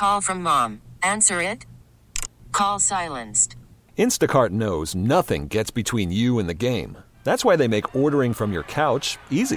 Call from mom. Answer it. Call silenced. Instacart knows nothing gets between you and the game. That's why they make ordering from your couch easy.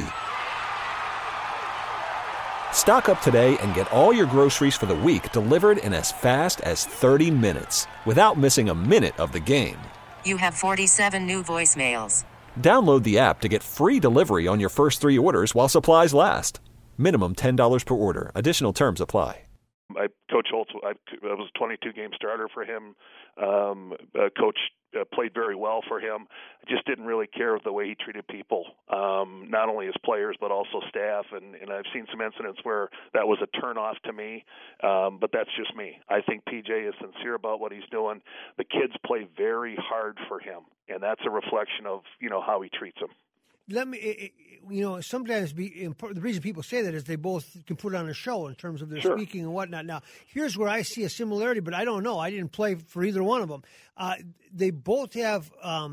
Stock up today and get all your groceries for the week delivered in as fast as 30 minutes without missing a minute of the game. You have 47 new voicemails. Download the app to get free delivery on your first 3 orders while supplies last. Minimum $10 per order. Additional terms apply. Coach Holtz, I was a 22-game starter for him. Coach played very well for him. I just didn't really care the way he treated people, not only as players but also staff. And I've seen some incidents where that was a turnoff to me, but that's just me. I think PJ is sincere about what he's doing. The kids play very hard for him, and that's a reflection of how he treats them. Let me, sometimes the reason people say that is they both can put on a show in terms of their speaking and whatnot. Now, here's where I see a similarity, but I don't know. I didn't play for either one of them. They both have,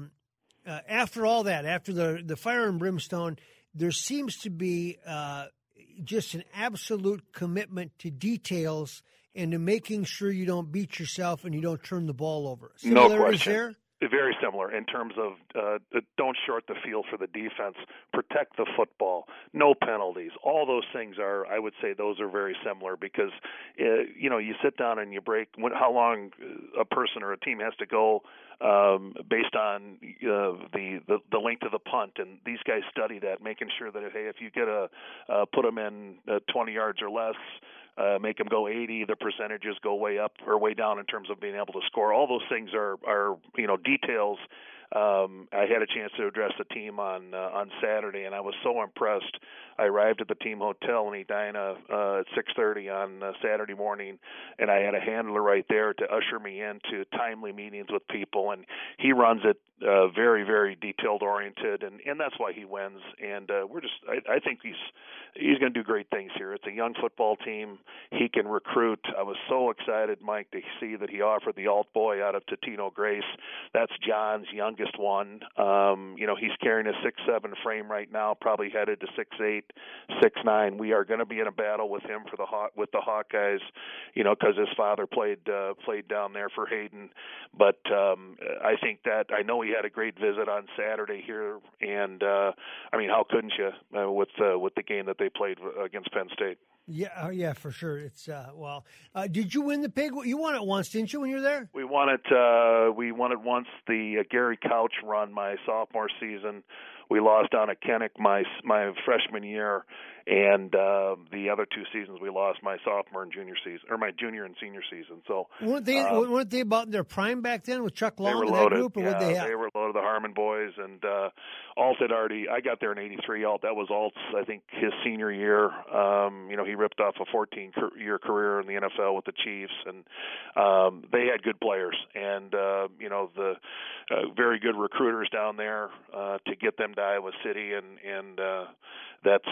after all that, after the fire and brimstone, there seems to be just an absolute commitment to details and to making sure you don't beat yourself and you don't turn the ball over. No question. There? Very similar in terms of don't short the field for the defense, protect the football, no penalties. All those things I would say those are very similar because, you sit down and you break how long a person or a team has to go based on the length of the punt, and these guys study that, making sure that if you get put them in 20 yards or less, make them go 80, the percentages go way up or way down in terms of being able to score. All those things are details. I had a chance to address the team on Saturday, and I was so impressed. I arrived at the team hotel in Edina at 6:30 on Saturday morning, and I had a handler right there to usher me into timely meetings with people, and he runs it very, very detailed oriented, and that's why he wins. And I think he's going to do great things here. It's a young football team. He can recruit. I was so excited, Mike, to see that he offered the alt boy out of Totino Grace. That's John's youngest one. He's carrying a 6'7" frame right now, probably headed to 6'8", 6'9". We are going to be in a battle with him with the Hawkeyes, because his father played down there for Hayden. But I think that I know he had a great visit on Saturday here, and how couldn't you with the game that they played against Penn State? Yeah, for sure. It's did you win the pig? You won it once, didn't you, when you were there? We won it. We won it once. The Gary Couch run my sophomore season. We lost down at Kenneck my freshman year, and the other 2 seasons we lost my sophomore and junior season, or my junior and senior season. So weren't they about their prime back then with Chuck Long and that group, or what they have? They were loaded. The Harmon boys, and Alt had already. I got there in '83. Alt, that was Alt's, I think, his senior year. He ripped off a 14-year career in the NFL with the Chiefs, and they had good players, and the very good recruiters down there to get them to Iowa City, and that's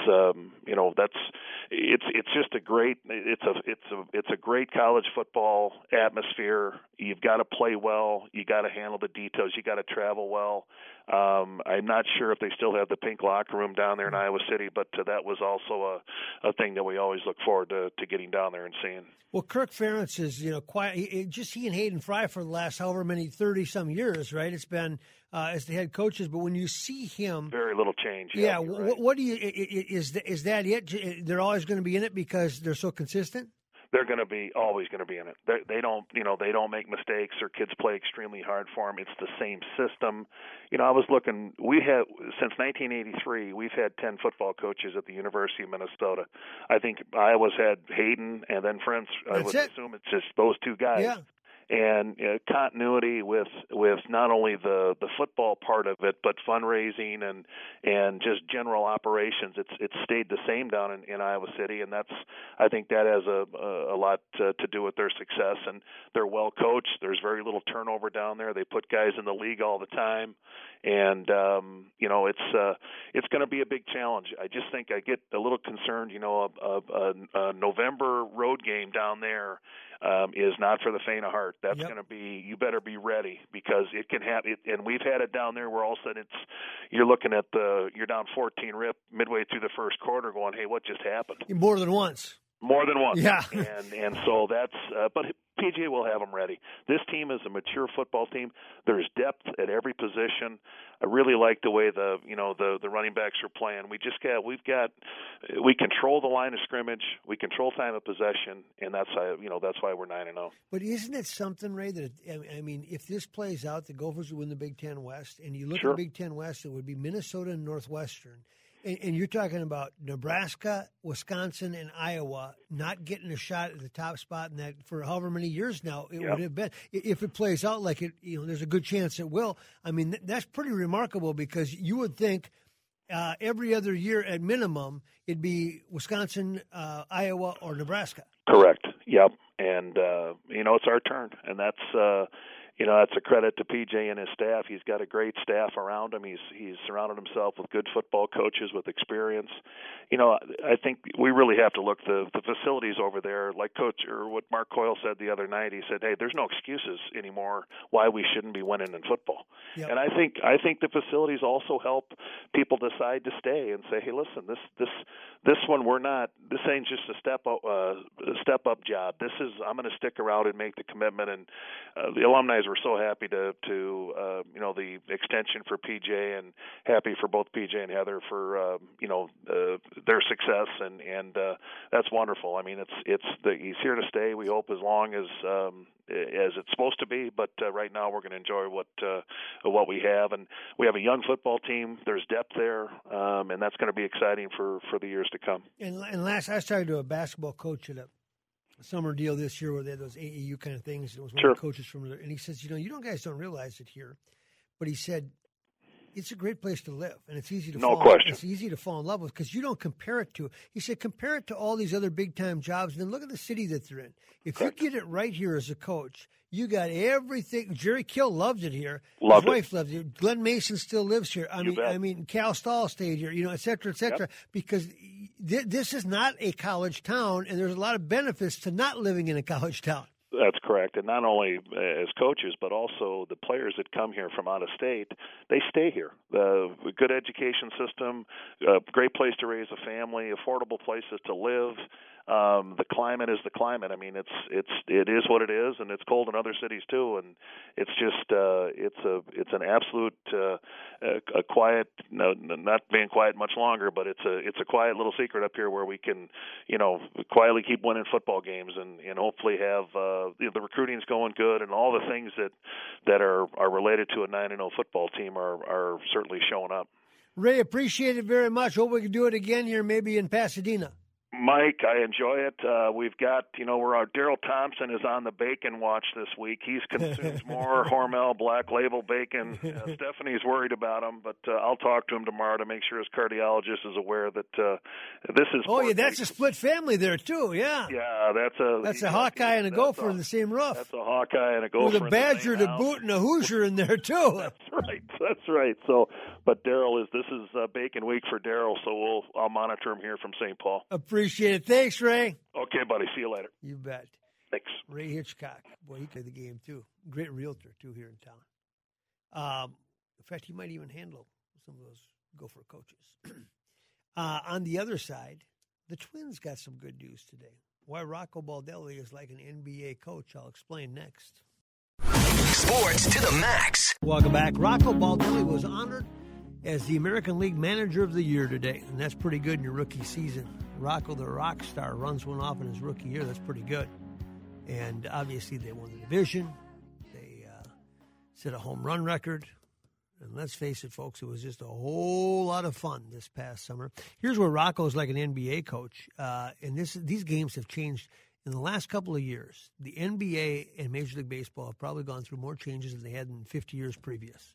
it's just a great it's a great college football atmosphere. You've got to play well, you got to handle the details, you got to travel well. I'm not sure if they still have the pink locker room down there in Iowa City, but that was also a thing that we always look forward to getting down there and seeing. Well, Kirk Ferentz is quiet. He and Hayden Fry for the last however many 30-some years, right? It's been as the head coaches, but when you see him, very little change. Yeah. Right. What do you is that it? They're always going to be in it because they're so consistent. They're going to be always going to be in it. They don't make mistakes, or kids play extremely hard for them. It's the same system. I was looking. We have since 1983. We've had 10 football coaches at the University of Minnesota. I think Iowa's had Hayden and then Ferentz. I would assume it's just those 2 guys. Yeah. And continuity with not only the football part of it, but fundraising and just general operations. It's stayed the same down in Iowa City, and I think that has a lot to do with their success. And they're well coached. There's very little turnover down there. They put guys in the league all the time, and it's going to be a big challenge. I just think I get a little concerned. A November road game down there is not for the faint of heart. That's going to be, you better be ready, because it can happen. And we've had it down there where all of a sudden you're looking at you're down 14 rip midway through the first quarter going, hey, what just happened? More than once. More than once. Yeah. and so that's but PJ will have them ready. This team is a mature football team. There's depth at every position. I really like the way the running backs are playing. We control the line of scrimmage, we control time of possession, and that's why we're 9-0. But isn't it something, Ray, that I mean, if this plays out, the Gophers would win the Big Ten West, and you look Sure. at the Big Ten West, it would be Minnesota and Northwestern. And you're talking about Nebraska, Wisconsin, and Iowa not getting a shot at the top spot in that for however many years now it would have been. If it plays out like it, there's a good chance it will. I mean, that's pretty remarkable because you would think every other year at minimum it'd be Wisconsin, Iowa, or Nebraska. Correct. Yep. And it's our turn, and that's. That's a credit to PJ and his staff. He's got a great staff around him. He's surrounded himself with good football coaches with experience. I think we really have to look the facilities over there, like Coach or what Mark Coyle said the other night. He said, "Hey, there's no excuses anymore why we shouldn't be winning in football." Yep. And I think the facilities also help people decide to stay and say, "Hey, listen, this one we're not. This ain't just a step up job. I'm going to stick around and make the commitment." And the alumni were so happy to the extension for PJ, and happy for both PJ and Heather for their success, and that's wonderful. I mean, he's here to stay. We hope as long as it's supposed to be, but right now we're going to enjoy what we have, and we have a young football team. There's depth there, and that's going to be exciting for the years to come. And last, I was talking to a basketball coach at a summer deal this year where they had those AAU kind of things. It was one of the coaches from there, and he says, guys don't realize it here, but he said it's a great place to live, and it's easy to It's easy to fall in love with because you don't compare it to. He said compare it to all these other big time jobs, and then look at the city that they're in. If you get it right here as a coach, you got everything. Jerry Kill loved it here. His wife loved it. Glenn Mason still lives here. I mean, Cal Stahl stayed here. Et cetera, because this is not a college town, and there's a lot of benefits to not living in a college town. That's correct. And not only as coaches, but also the players that come here from out of state, they stay here. The good education system, a great place to raise a family, affordable places to live. The climate is the climate. I mean, it is what it is, and it's cold in other cities too. And it's just it's an absolute a quiet, not being quiet much longer, but it's a quiet little secret up here where we can quietly keep winning football games and hopefully have the recruiting's going good, and all the things that are related to a 9-0 football team are certainly showing up. Ray, appreciate it very much. Hope we can do it again here, maybe in Pasadena. Mike, I enjoy it. We've got, our Daryl Thompson is on the bacon watch this week. He's consumes more Hormel Black Label bacon. Stephanie's worried about him, but I'll talk to him tomorrow to make sure his cardiologist is aware that this is. Oh, yeah, that's a split family there too. Yeah. Yeah, that's a Hawkeye and a Gopher in the same roof. That's a Hawkeye and a Gopher. With a Badger to boot and a Hoosier in there too. That's right. So, but Daryl this is bacon week for Daryl, so I'll monitor him here from St. Paul. Appreciate it. Thanks, Ray. Okay, buddy. See you later. You bet. Thanks. Ray Hitchcock. Boy, he played the game, too. Great realtor, too, here in town. In fact, he might even handle some of those Gopher coaches. On the other side, the Twins got some good news today. Why Rocco Baldelli is like an NBA coach, I'll explain next. Sports to the max. Welcome back. Rocco Baldelli was honored as the American League Manager of the Year today, and that's pretty good in your rookie season. Rocco, the rock star, runs one off in his rookie year. That's pretty good. And obviously they won the division. They set a home run record. And let's face it, folks, it was just a whole lot of fun this past summer. Here's where Rocco's like an NBA coach. And these games have changed in the last couple of years. The NBA and Major League Baseball have probably gone through more changes than they had in 50 years previous.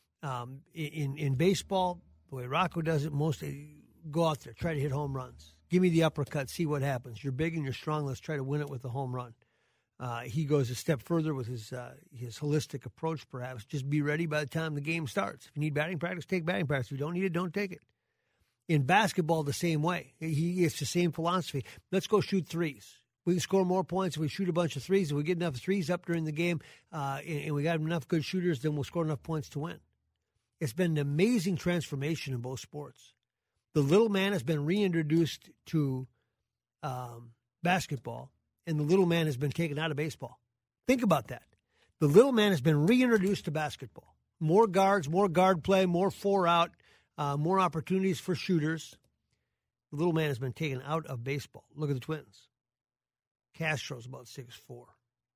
In baseball, the way Rocco does it, mostly go out there, try to hit home runs. Give me the uppercut, see what happens. You're big and you're strong. Let's try to win it with a home run. He goes a step further with his holistic approach, perhaps. Just be ready by the time the game starts. If you need batting practice, take batting practice. If you don't need it, don't take it. In basketball, the same way. It's the same philosophy. Let's go shoot threes. We can score more points if we shoot a bunch of threes. If we get enough threes up during the game and we got enough good shooters, then we'll score enough points to win. It's been an amazing transformation in both sports. The little man has been reintroduced to basketball, and the little man has been taken out of baseball. Think about that. The little man has been reintroduced to basketball. More guards, more guard play, more 4-out, more opportunities for shooters. The little man has been taken out of baseball. Look at the Twins. Castro's about 6'4".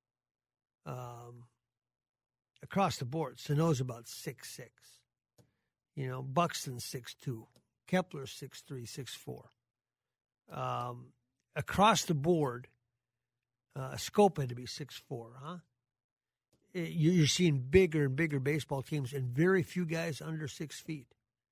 Across the board, Sano's about 6'6". Buxton's 6'2". Kepler's 6'3", 6'4". Across the board, Scope had to be 6'4", huh? You're seeing bigger and bigger baseball teams and very few guys under 6 feet.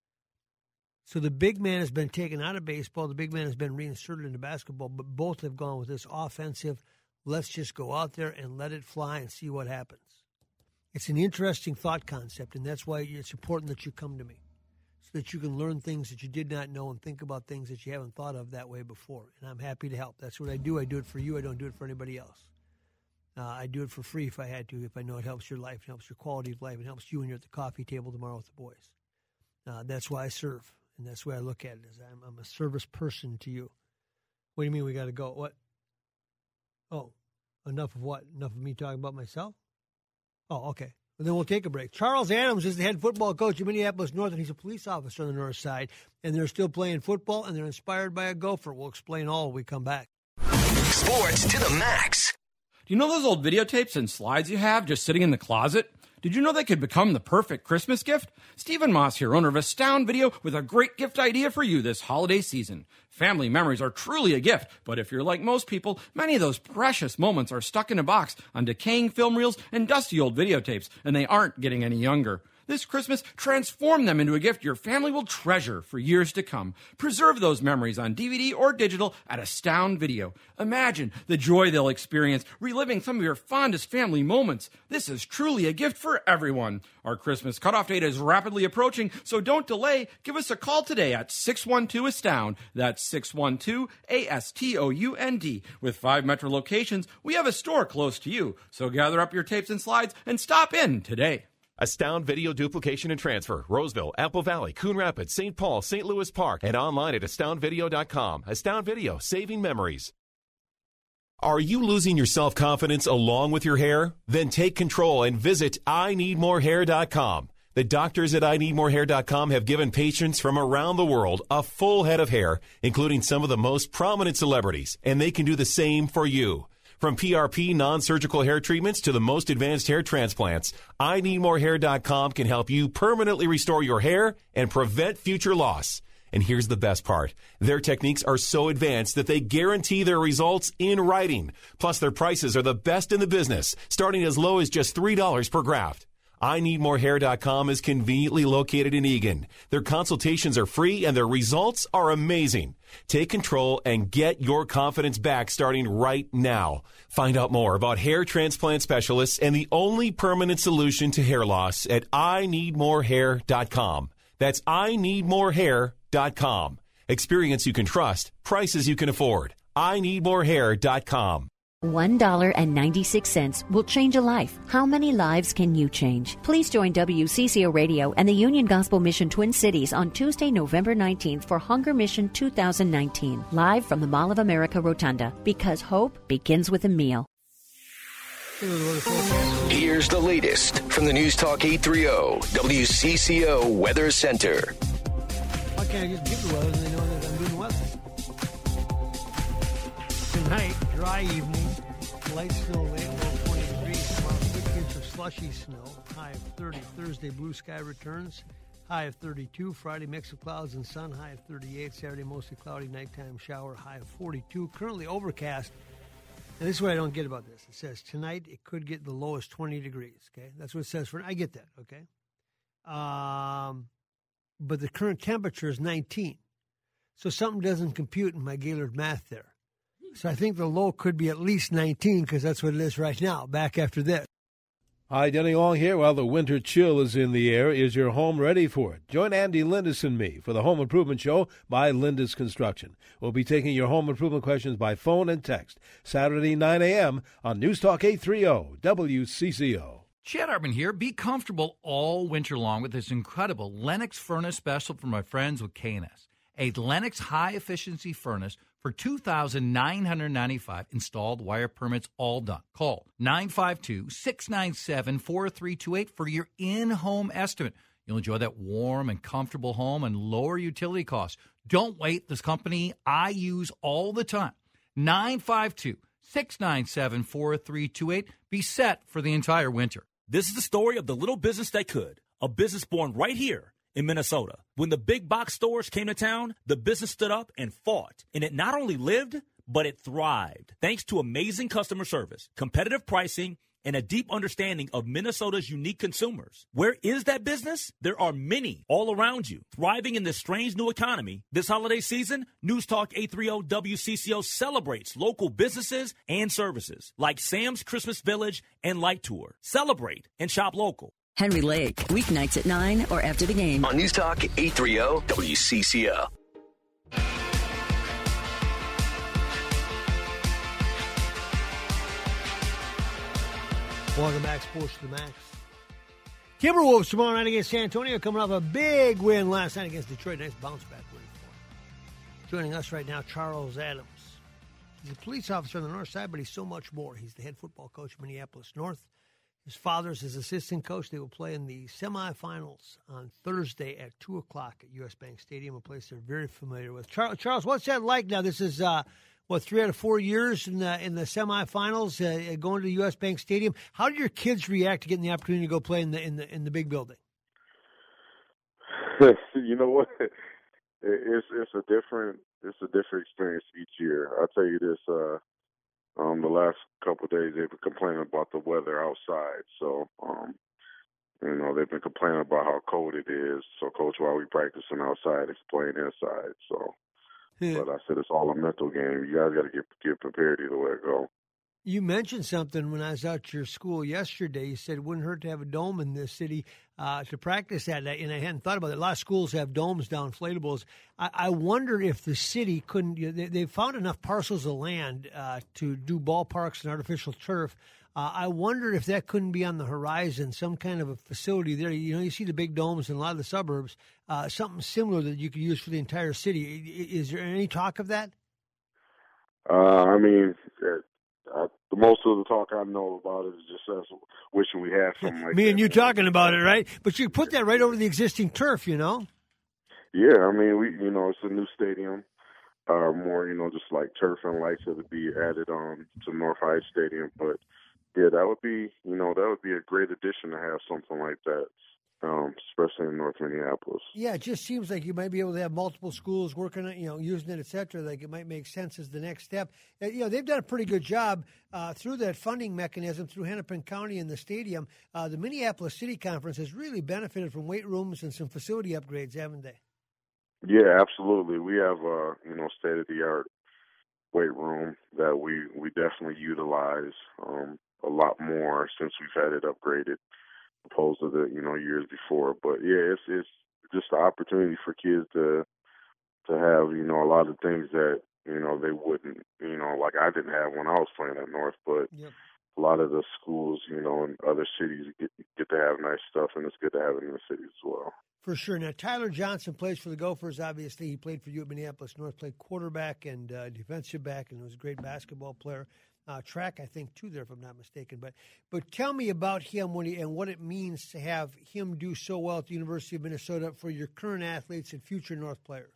So the big man has been taken out of baseball. The big man has been reinserted into basketball, but both have gone with this offensive, let's just go out there and let it fly and see what happens. It's an interesting thought concept, and that's why it's important that you come to me so that you can learn things that you did not know and think about things that you haven't thought of that way before. And I'm happy to help. That's what I do. I do it for you. I don't do it for anybody else. I do it for free if I had to, if I know it helps your life, it helps your quality of life, it helps you when you're at the coffee table tomorrow with the boys. That's why I serve, and that's the way I look at it, is I'm a service person to you. What do you mean we got to go? What? Oh, enough of what? Enough of me talking about myself? Oh, okay. Well, then we'll take a break. Charles Adams is the head football coach of Minneapolis North, and he's a police officer on the north side, and they're still playing football, and they're inspired by a Gopher. We'll explain all when we come back. Sports to the max. Do you know those old videotapes and slides you have just sitting in the closet? Did you know they could become the perfect Christmas gift? Stephen Moss here, owner of Astound Video, with a great gift idea for you this holiday season. Family memories are truly a gift, but if you're like most people, many of those precious moments are stuck in a box on decaying film reels and dusty old videotapes, and they aren't getting any younger. This Christmas, transform them into a gift your family will treasure for years to come. Preserve those memories on DVD or digital at Astound Video. Imagine the joy they'll experience reliving some of your fondest family moments. This is truly a gift for everyone. Our Christmas cutoff date is rapidly approaching, so don't delay. Give us a call today at 612-ASTOUND. That's 612-ASTOUND. With 5 metro locations, we have a store close to you. So gather up your tapes and slides and stop in today. Astound Video Duplication and Transfer, Roseville, Apple Valley, Coon Rapids, St. Paul, St. Louis Park, and online at AstoundVideo.com. Astound Video, saving memories. Are you losing your self-confidence along with your hair? Then take control and visit INeedMoreHair.com. The doctors at INeedMoreHair.com have given patients from around the world a full head of hair, including some of the most prominent celebrities, and they can do the same for you. From PRP non-surgical hair treatments to the most advanced hair transplants, INeedMoreHair.com can help you permanently restore your hair and prevent future loss. And here's the best part. Their techniques are so advanced that they guarantee their results in writing. Plus, their prices are the best in the business, starting as low as just $3 per graft. INeedMoreHair.com is conveniently located in Eagan. Their consultations are free and their results are amazing. Take control and get your confidence back starting right now. Find out more about hair transplant specialists and the only permanent solution to hair loss at INeedMoreHair.com. That's INeedMoreHair.com. Experience you can trust, prices you can afford. INeedMoreHair.com. $1.96 will change a life. How many lives can you change? Please join WCCO Radio and the Union Gospel Mission Twin Cities on Tuesday, November 19th for Hunger Mission 2019, live from the Mall of America Rotunda, because hope begins with a meal. Here's the latest from the News Talk 830 WCCO Weather Center. Why can't I just give the weather and they know that I'm doing weather? Tonight, dry evening, light snow late, low 20 degrees. Tomorrow, 6 inches of slushy snow, high of 30. Thursday, blue sky returns, high of 32. Friday, mix of clouds and sun, high of 38. Saturday, mostly cloudy, nighttime shower, high of 42. Currently overcast. And this is what I don't get about this. It says tonight it could get the lowest 20 degrees, okay? That's what it says for, I get that, okay? But the current temperature is 19. So something doesn't compute in my Gaylord math there. So I think the low could be at least 19 because that's what it is right now. Back after this. Hi, Denny Long here. While the winter chill is in the air, is your home ready for it? Join Andy Lindis and me for the Home Improvement Show by Lindis Construction. We'll be taking your home improvement questions by phone and text Saturday 9 a.m. on News Talk 830 WCCO. Chad Hartman here. Be comfortable all winter long with this incredible Lennox furnace special from my friends with K&S. A Lennox high-efficiency furnace for $2,995. Installed, wire permits all done. Call 952-697-4328 for your in-home estimate. You'll enjoy that warm and comfortable home and lower utility costs. Don't wait. This company I use all the time. 952-697-4328. Be set for the entire winter. This is the story of the little business that could. A business born right here in Minnesota. When the big box stores came to town, the business stood up and fought. And it not only lived, but it thrived. Thanks to amazing customer service, competitive pricing, and a deep understanding of Minnesota's unique consumers. Where is that business? There are many all around you, thriving in this strange new economy. This holiday season, News Talk 830 WCCO celebrates local businesses and services like Sam's Christmas Village and Light Tour. Celebrate and shop local. Henry Lake, weeknights at 9 or after the game. On News Talk 830 WCCO. Welcome back, Sports to the Max. Timberwolves tomorrow night against San Antonio, coming off a big win last night against Detroit. Nice bounce-back win for them. Joining us right now, Charles Adams. He's a police officer on the north side, but he's so much more. He's the head football coach of Minneapolis North. His father's his assistant coach. They will play in the semifinals on Thursday at 2 o'clock at U.S. Bank Stadium, a place they're very familiar with. Charles, what's that like now? This is 3 out of 4 years in the semifinals, going to the U.S. Bank Stadium. How do your kids react to getting the opportunity to go play in the big building? You know what? It's a different experience each year. I'll tell you this. The last couple of days they've been complaining about the weather outside. So, they've been complaining about how cold it is. So, Coach, while we practicing outside, it's playing inside. So. But I said it's all a mental game. You guys got to get prepared either way it go. You mentioned something when I was out at your school yesterday. You said it wouldn't hurt to have a dome in this city to practice at, and I hadn't thought about it. A lot of schools have domes down, inflatables. I wonder if the city couldn't. They found enough parcels of land to do ballparks and artificial turf. I wonder if that couldn't be on the horizon, some kind of a facility there. You see the big domes in a lot of the suburbs, something similar that you could use for the entire city. Is there any talk of that? The most of the talk I know about it is just us wishing we had something like that. Me and you talking about it, right? But you put that right over the existing turf, Yeah, it's a new stadium. More, just like turf and lights that would be added on to North High Stadium. But yeah, that would be a great addition to have something like that, especially in North Minneapolis. Yeah, it just seems like you might be able to have multiple schools working on, using it, et cetera. Like it might make sense as the next step. They've done a pretty good job through that funding mechanism through Hennepin County and the stadium. The Minneapolis City Conference has really benefited from weight rooms and some facility upgrades, haven't they? Yeah, absolutely. We have state-of-the-art weight room that we definitely utilize a lot more since we've had it upgraded opposed to the years before. But yeah, it's just the opportunity for kids to have a lot of things that they wouldn't like I didn't have when I was playing at North, but yep. A lot of the schools in other cities get to have nice stuff, and it's good to have it in the cities as well. For sure. Now, Tyler Johnson plays for the Gophers, obviously. He played for you at Minneapolis North, played quarterback and defensive back, and was a great basketball player. Track, I think, too, there, if I'm not mistaken. But tell me about him and what it means to have him do so well at the University of Minnesota for your current athletes and future North players.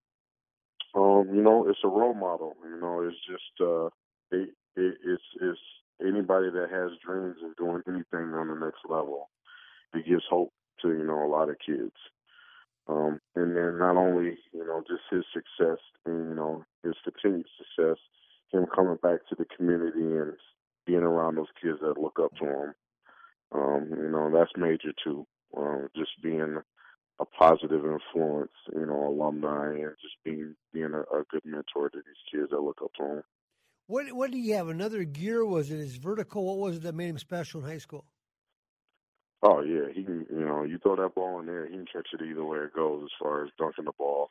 It's a role model. It's just it's anybody that has dreams of doing anything on the next level. It gives hope to a lot of kids. And then not only just his success and his continued success, him coming back to the community and being around those kids that look up to him. That's major too. Just being a positive influence, alumni, and just being a good mentor to these kids that look up to him. What do you have? Another gear? Was it his vertical? What was it that made him special in high school? Oh yeah, he can. You throw that ball in there, he can catch it either way it goes. As far as dunking the ball,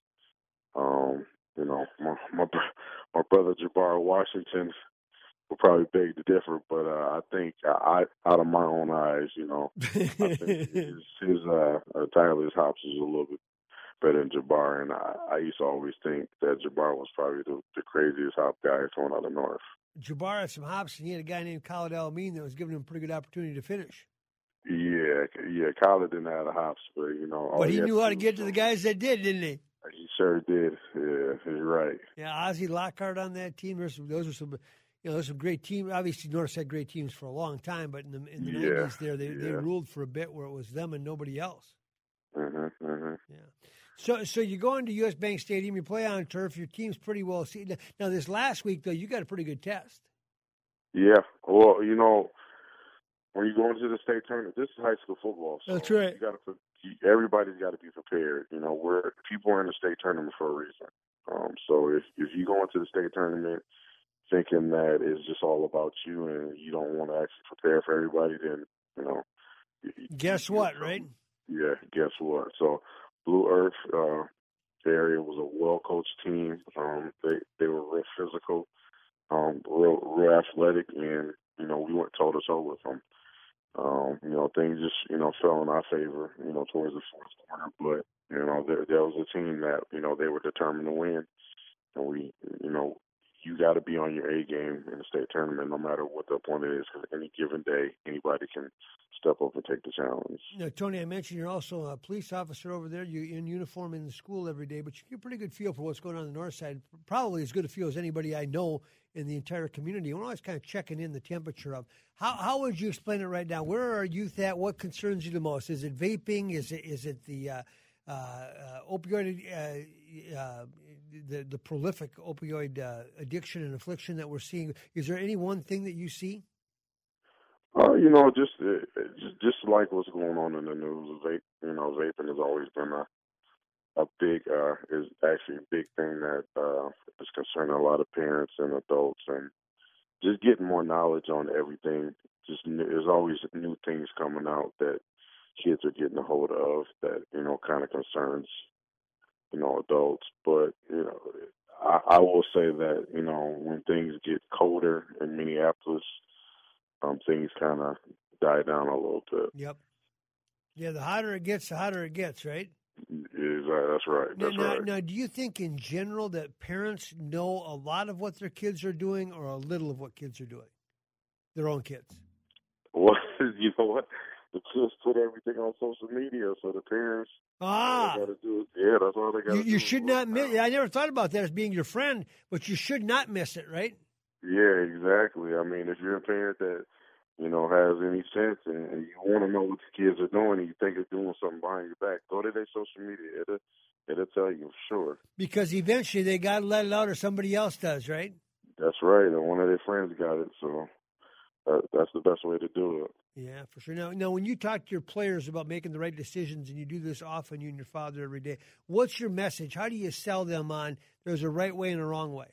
my brother Jabbar Washington will probably beg to differ, but I think out of my own eyes, I think his Tyler's hops is a little bit better than Jabbar, and I used to always think that Jabbar was probably the craziest hop guy thrown out of North. Jabbar had some hops, and he had a guy named Khalid El-Amin that was giving him a pretty good opportunity to finish. Yeah, Khalid didn't have the hops, but, you know. But he knew how to get to the guys that did, didn't he? He sure did. Yeah, you're right. Yeah, Ozzie Lockhart on that team. Those are some, there's some great teams. Obviously, North's had great teams for a long time, but in the 90s there, they ruled for a bit where it was them and nobody else. Yeah. So you go into U.S. Bank Stadium, you play on turf, your team's pretty well seated. Now, this last week, though, you got a pretty good test. Yeah. Well, you know, when you go into the state tournament, this is high school football. So that's right. Everybody's got to be prepared. You know, people are in the state tournament for a reason. So if you go into the state tournament thinking that it's just all about you and you don't want to actually prepare for everybody, then, you know. Guess what, right? Yeah, guess what? So Blue Earth area was a well-coached team. They were real physical, real athletic, and, you know, we went toe-to-toe with them. You know, things just, you know, fell in our favor, you know, towards the fourth quarter. But, you know, there was a team that, you know, they were determined to win. And we, you know, you got to be on your A game in the state tournament no matter what the opponent is, because any given day, anybody can step up and take the challenge. Now, Tony, I mentioned you're also a police officer over there. You're in uniform in the school every day, but you get a pretty good feel for what's going on the north side. Probably as good a feel as anybody I know in the entire community. We're always kind of checking in the temperature of how would you explain it right now? Where are our youth at? What concerns you the most? Is it vaping? Is it the opioid, the prolific opioid addiction and affliction that we're seeing? Is there any one thing that you see? You know, just like what's going on in the news, vaping has always been a big, is actually a big thing that is concerning a lot of parents and adults, and just getting more knowledge on everything. There's always new things coming out that kids are getting a hold of that, you know, kind of concerns, you know, adults. But, you know, I will say that, you know, when things get colder in Minneapolis, things kind of die down a little bit. Yep. Yeah, the hotter it gets, right? That's right. Now, do you think in general that parents know a lot of what their kids are doing or a little of what kids are doing? Their own kids? Well, you know what? The kids put everything on social media, so the parents got to do it. Yeah, that's all they got to do. You should not miss it. I never thought about that as being your friend, but you should not miss it, right? Yeah, exactly. I mean, if you're a parent that, you know, has any sense and you want to know what the kids are doing and you think they're doing something behind your back, go to their social media. It'll tell you for sure. Because eventually they got to let it out or somebody else does, right? That's right. And one of their friends got it, so that's the best way to do it. Yeah, for sure. Now, when you talk to your players about making the right decisions, and you do this often, you and your father every day, what's your message? How do you sell them on there's a right way and a wrong way?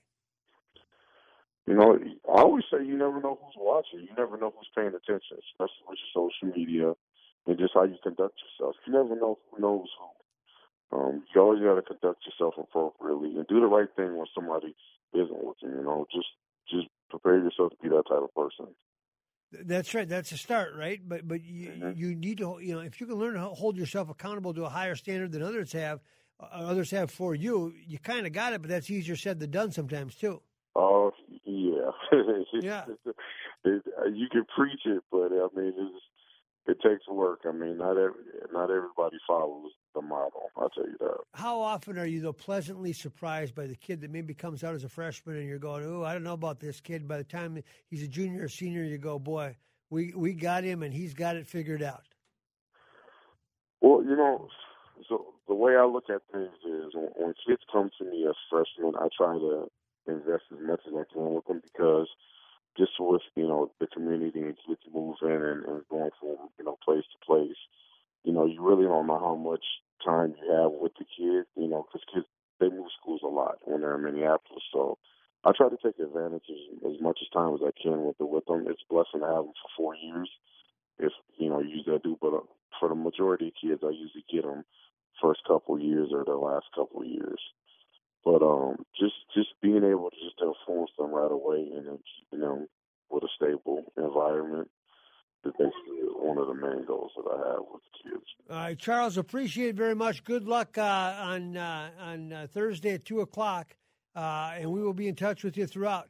You know, I always say you never know who's watching. You never know who's paying attention, especially with your social media and just how you conduct yourself. You never know who knows who. You always got to conduct yourself appropriately and do the right thing when somebody isn't looking. You know, just prepare yourself to be that type of person. That's right. That's a start, right? But you need to, you know, if you can learn to hold yourself accountable to a higher standard than others have for you, you kind of got it. But that's easier said than done sometimes too. Oh yeah, yeah. You can preach it, but I mean, it takes work. I mean, not everybody follows the model. I'll tell you that. How often are you though pleasantly surprised by the kid that maybe comes out as a freshman and you're going, "Oh, I don't know about this kid." By the time he's a junior or senior, you go, "Boy, we got him and he's got it figured out." Well, you know, so the way I look at things is when kids come to me as freshmen, I try to invest as much as I can with them, because just with, you know, the community and kids moving and going from, you know, place to place, you know, you really don't know how much time you have with the kids, you know, because kids, they move schools a lot when they're in Minneapolis. So I try to take advantage as much as time as I can with them. It's a blessing to have them for 4 years, if, you know, usually I do. But for the majority of kids, I usually get them first couple of years or the last couple of years. But just being able to just influence them right away and then keeping them with a stable environment is basically one of the main goals that I have with the kids. All right, Charles, appreciate it very much. Good luck on Thursday at 2:00, and we will be in touch with you throughout.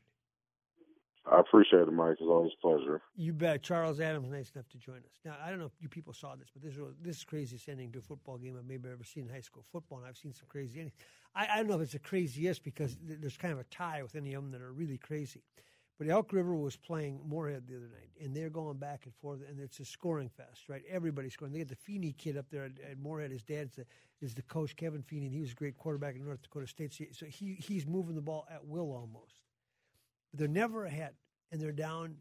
I appreciate it, Mike. It's always a pleasure. You bet. Charles Adams, nice enough to join us. Now, I don't know if you people saw this, but this is the craziest ending to a football game I've maybe ever seen in high school football, and I've seen some crazy endings. I don't know if it's the craziest because there's kind of a tie with any of them that are really crazy. But Elk River was playing Moorhead the other night, and they're going back and forth, and it's a scoring fest, right? Everybody's scoring. They got the Feeney kid up there at Moorhead. His dad is the coach, Kevin Feeney, and he was a great quarterback in North Dakota State. So he's moving the ball at will almost. But they're never ahead, and they're down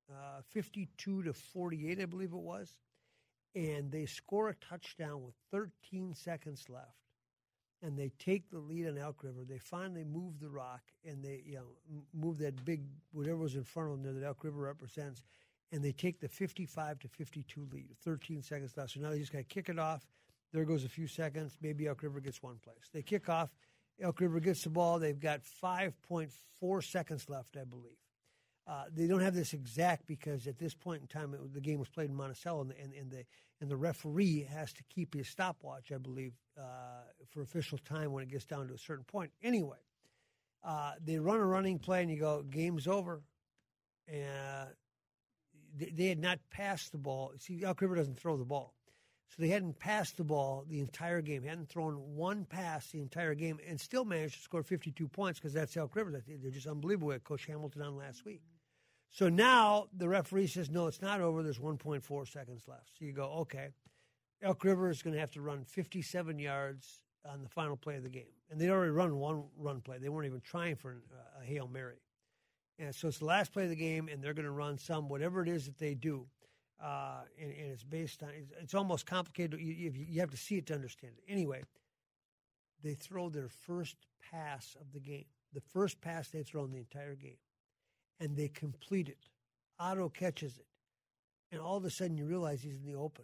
52-48, I believe it was, and they score a touchdown with 13 seconds left. And they take the lead on Elk River. They finally move the rock, and they move that big whatever was in front of them there that Elk River represents, and they take the 55-52 lead. 13 seconds left. So now they just got to kick it off. There goes a few seconds. Maybe Elk River gets one place. They kick off. Elk River gets the ball. They've got 5.4 seconds left, I believe. They don't have this exact because at this point in time the game was played in Monticello, and the referee has to keep his stopwatch, I believe, for official time when it gets down to a certain point. Anyway, they run a running play, and you go, game's over. And they had not passed the ball. See, Elk River doesn't throw the ball. So they hadn't passed the ball the entire game, hadn't thrown one pass the entire game, and still managed to score 52 points because that's Elk River. They're just unbelievable. We had Coach Hamilton on last week. So now the referee says, no, it's not over. There's 1.4 seconds left. So you go, okay, Elk River is going to have to run 57 yards on the final play of the game. And they'd already run one run play. They weren't even trying for a Hail Mary. And so it's the last play of the game, and they're going to run whatever it is that they do. And it's based on, it's almost complicated. You have to see it to understand it. Anyway, they throw their first pass of the game, the first pass they've thrown the entire game, and they complete it. Otto catches it, and all of a sudden you realize he's in the open.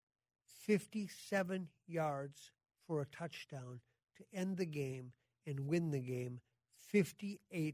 57 yards for a touchdown to end the game and win the game 58-55.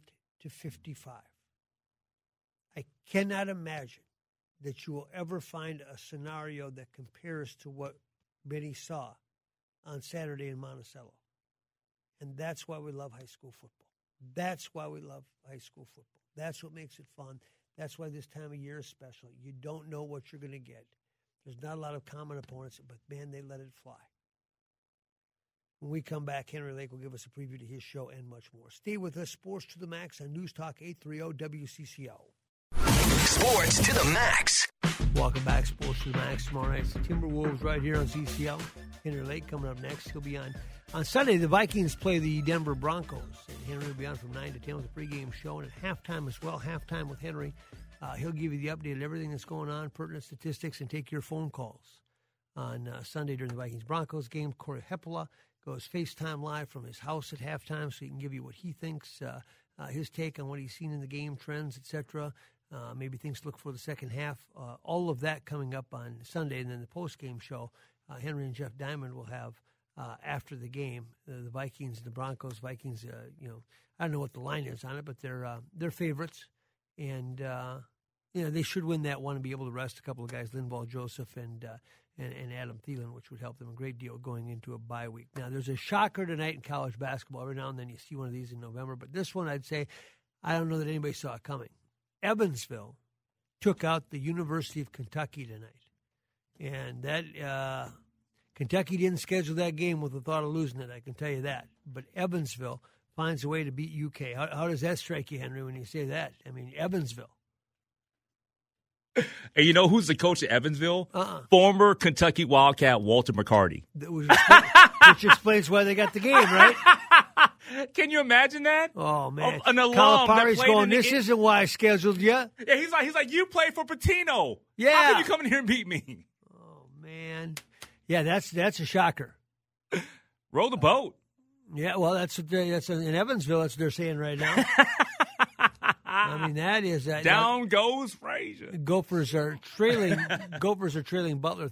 I cannot imagine that you will ever find a scenario that compares to what Benny saw on Saturday in Monticello. And that's why we love high school football. That's why we love high school football. That's what makes it fun. That's why this time of year is special. You don't know what you're going to get. There's not a lot of common opponents, but, man, they let it fly. When we come back, Henry Lake will give us a preview to his show and much more. Stay with us. Sports to the Max on News Talk 830 WCCO. Sports to the Max. Welcome back, Sports to the Max. Tomorrow night, the Timberwolves right here on CCL. Henry Lake coming up next. He'll be on Sunday. The Vikings play the Denver Broncos, and Henry will be on from 9 to 10 with a pregame show, and at halftime as well. Halftime with Henry. He'll give you the update of everything that's going on, pertinent statistics, and take your phone calls. On Sunday during the Vikings-Broncos game, Corey Heppola goes FaceTime live from his house at halftime so he can give you what he thinks, his take on what he's seen in the game, trends, etc., maybe things to look for the second half. All of that coming up on Sunday. And then the post-game show, Henry and Jeff Diamond will have after the game. The Vikings and the Broncos. Vikings, I don't know what the line is on it, but they're favorites. And, they should win that one and be able to rest a couple of guys, Linval Joseph and Adam Thielen, which would help them a great deal going into a bye week. Now, there's a shocker tonight in college basketball. Every now and then you see one of these in November. But this one, I'd say, I don't know that anybody saw it coming. Evansville took out the University of Kentucky tonight. And that Kentucky didn't schedule that game with the thought of losing it, I can tell you that. But Evansville finds a way to beat UK. How does that strike you, Henry, when you say that? I mean, Evansville. And you know who's the coach at Evansville? Former Kentucky Wildcat Walter McCarty. Which explains why they got the game, right? Can you imagine that? Oh, man. An alum Calipari's going, this isn't why I scheduled you. Yeah, he's like, you play for Patino. Yeah. How can you come in here and beat me? Oh, man. Yeah, that's a shocker. Row the boat. Yeah, well, that's in Evansville. That's what they're saying right now. I mean, that is down goes Frazier. Gophers are trailing Butler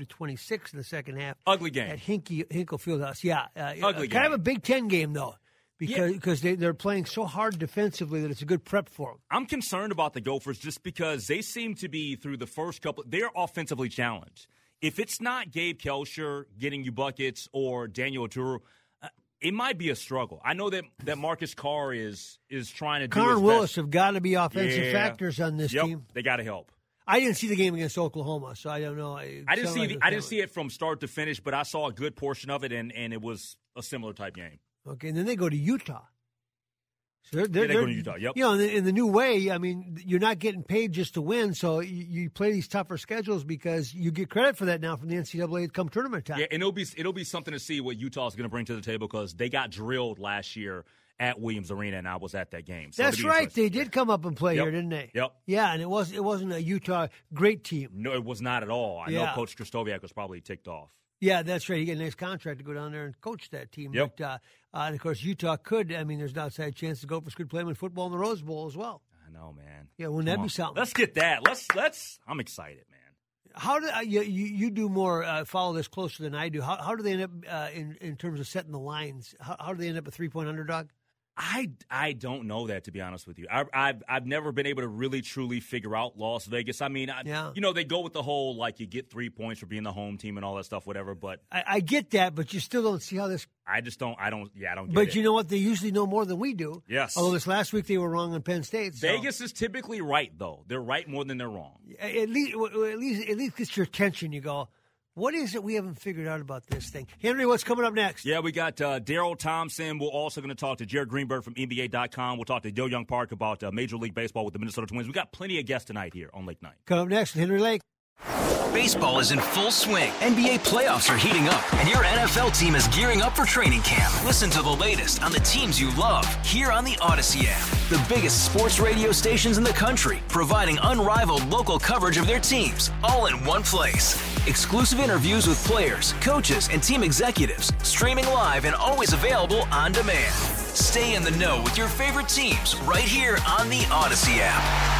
32-26 in the second half. Ugly game at Hinkle Fieldhouse. Yeah, ugly game. Kind of a Big Ten game though, because they're playing so hard defensively that it's a good prep for them. I'm concerned about the Gophers just because they seem to be, through the first couple, they're offensively challenged. If it's not Gabe Kelsher getting you buckets or Daniel Oturu, it might be a struggle. I know that Marcus Carr is trying to do his best. Connor Willis have got to be offensive factors on this team. They got to help. I didn't see the game against Oklahoma, so I don't know. I didn't see it from start to finish, but I saw a good portion of it, and it was a similar type game. Okay, and then they go to Utah. So they're going to Utah, yep. You know, in the new way, I mean, you're not getting paid just to win, so you play these tougher schedules because you get credit for that now from the NCAA come tournament time. Yeah, and it'll be something to see what Utah is going to bring to the table because they got drilled last year at Williams Arena, and I was at that game. So that's right. They did come up and play here, didn't they? Yep. Yeah, and it wasn't a Utah great team. No, it was not at all. I know Coach Krzysztofiak was probably ticked off. Yeah, that's right. He got a nice contract to go down there and coach that team. Yep. But, and, of course, Utah could. I mean, there's an outside chance the Gophers could play them in football in the Rose Bowl as well. I know, man. Yeah, wouldn't that be something? Let's get that. Let's. I'm excited, man. How do you do more? Follow this closer than I do. How do they end up in terms of setting the lines? How do they end up a 3-point underdog? I don't know that, to be honest with you. I've never been able to really truly figure out Las Vegas. I mean, you know, they go with the whole like you get 3 points for being the home team and all that stuff, whatever. But I get that, but you still don't see how this. I don't get but it. You know what? They usually know more than we do. Yes. Although this last week they were wrong on Penn State. So. Vegas is typically right, though. They're right more than they're wrong. At least gets your attention. You go, what is it we haven't figured out about this thing? Henry, what's coming up next? Yeah, we got Daryl Thompson. We're also going to talk to Jared Greenberg from NBA.com. We'll talk to Yo Young Park about Major League Baseball with the Minnesota Twins. We got plenty of guests tonight here on Lake Night. Coming up next, Henry Lake. Baseball is in full swing. NBA playoffs are heating up, and your NFL team is gearing up for training camp. Listen to the latest on the teams you love here on the Odyssey app. The biggest sports radio stations in the country, providing unrivaled local coverage of their teams, all in one place. Exclusive interviews with players, coaches, and team executives, streaming live and always available on demand. Stay in the know with your favorite teams right here on the Odyssey app.